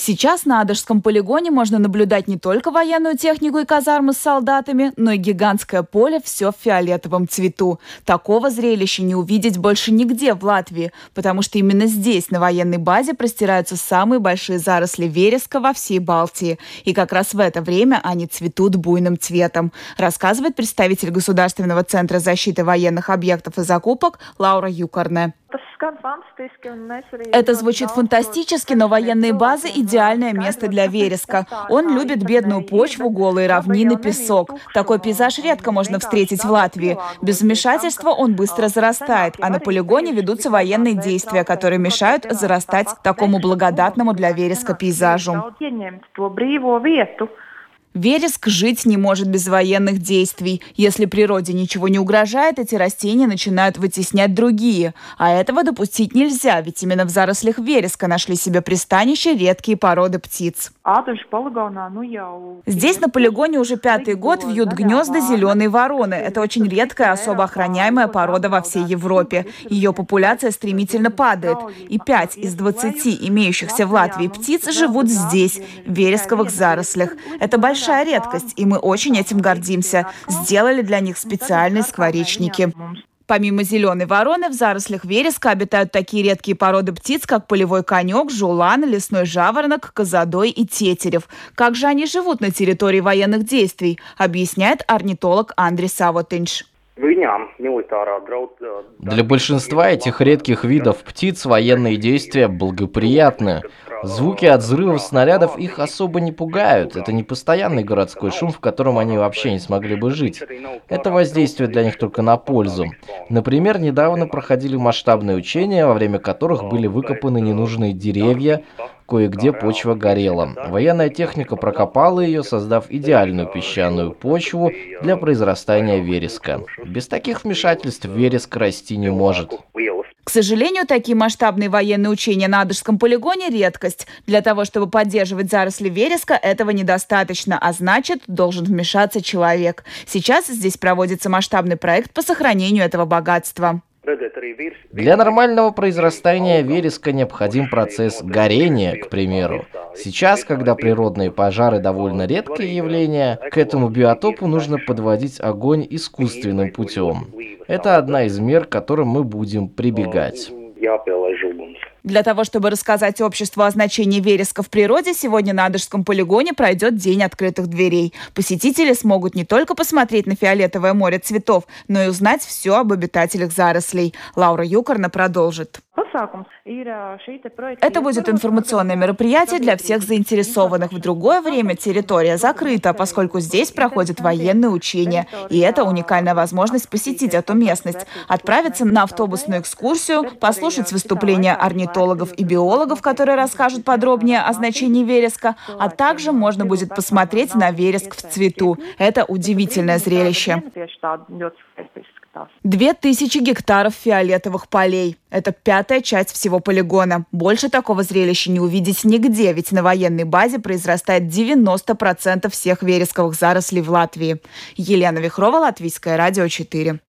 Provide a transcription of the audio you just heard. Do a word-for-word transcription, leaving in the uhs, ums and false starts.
Сейчас на Адожском полигоне можно наблюдать не только военную технику и казармы с солдатами, но и гигантское поле все в фиолетовом цвету. Такого зрелища не увидеть больше нигде в Латвии, потому что именно здесь, на военной базе, простираются самые большие заросли вереска во всей Балтии. И как раз в это время они цветут буйным цветом, рассказывает представитель Государственного центра защиты военных объектов и закупок Лаура Юкарне. Это звучит фантастически, но военные базы – идеальное место для вереска. Он любит бедную почву, голые равнины, песок. Такой пейзаж редко можно встретить в Латвии. Без вмешательства он быстро зарастает, а на полигоне ведутся военные действия, которые мешают зарастать такому благодатному для вереска пейзажу. Вереск жить не может без военных действий. Если природе ничего не угрожает, эти растения начинают вытеснять другие. А этого допустить нельзя, ведь именно в зарослях вереска нашли себе пристанище редкие породы птиц. Здесь на полигоне уже пятый год вьют гнезда зеленые вороны. Это очень редкая, особо охраняемая порода во всей Европе. Ее популяция стремительно падает. И пять из двадцати имеющихся в Латвии птиц живут здесь, в вересковых зарослях. Это большая Большая редкость, и мы очень этим гордимся. Сделали для них специальные скворечники. Помимо зеленой вороны, в зарослях вереска обитают такие редкие породы птиц, как полевой конек, жулан, лесной жаворонок, козадой и тетерев. Как же они живут на территории военных действий, объясняет орнитолог Андрис Савотинш. Для большинства этих редких видов птиц военные действия благоприятны. Звуки от взрывов снарядов их особо не пугают. Это не постоянный городской шум, в котором они вообще не смогли бы жить. Это воздействие для них только на пользу. Например, недавно проходили масштабные учения, во время которых были выкопаны ненужные деревья, кое-где почва горела. Военная техника прокопала ее, создав идеальную песчаную почву для произрастания вереска. Без таких вмешательств вереск расти не может. К сожалению, такие масштабные военные учения на Адожском полигоне – редкость. Для того, чтобы поддерживать заросли вереска, этого недостаточно, а значит, должен вмешаться человек. Сейчас здесь проводится масштабный проект по сохранению этого богатства. Для нормального произрастания вереска необходим процесс горения, к примеру. Сейчас, когда природные пожары довольно редкое явление, к этому биотопу нужно подводить огонь искусственным путем. Это одна из мер, к которым мы будем прибегать. Для того, чтобы рассказать обществу о значении вереска в природе, сегодня на Адожском полигоне пройдет День открытых дверей. Посетители смогут не только посмотреть на фиолетовое море цветов, но и узнать все об обитателях зарослей. Лаура Юкарне продолжит. Это будет информационное мероприятие для всех заинтересованных. В другое время территория закрыта, поскольку здесь проходят военные учения. И это уникальная возможность посетить эту местность, отправиться на автобусную экскурсию, послушать выступления орнитологов и биологов, которые расскажут подробнее о значении вереска, а также можно будет посмотреть на вереск в цвету. Это удивительное зрелище. Две тысячи гектаров фиолетовых полей. Это пятая часть всего полигона. Больше такого зрелища не увидеть нигде, ведь на военной базе произрастает девяносто процентов всех вересковых зарослей в Латвии. Елена Вихрова, Латвийское радио четыре.